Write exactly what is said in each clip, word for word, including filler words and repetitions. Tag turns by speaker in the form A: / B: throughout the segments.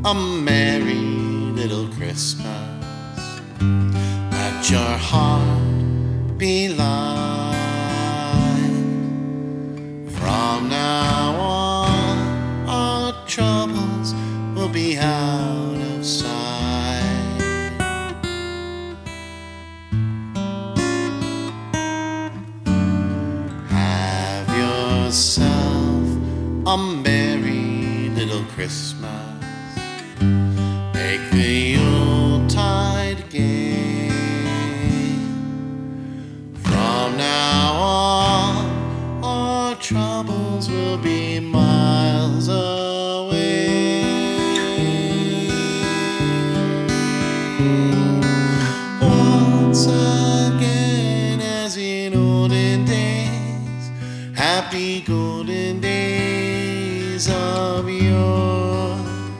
A: a merry little Christmas. Let your heart be light. From now on, our troubles will be out of sight. Have yourself a merry little Christmas. Make the Yuletide gay. From now on, our troubles will be miles away. Once again, as in olden days, happy golden days of yore.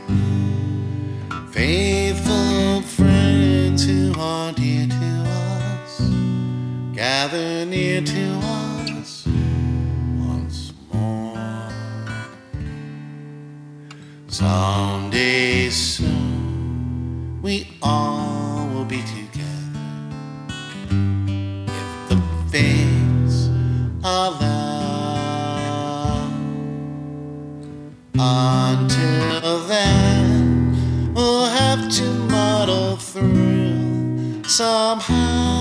A: Faithful friends who are dear to us, gather near to us once more. Someday soon we all will be together, if the fates allow. Until then, we'll have to muddle through somehow.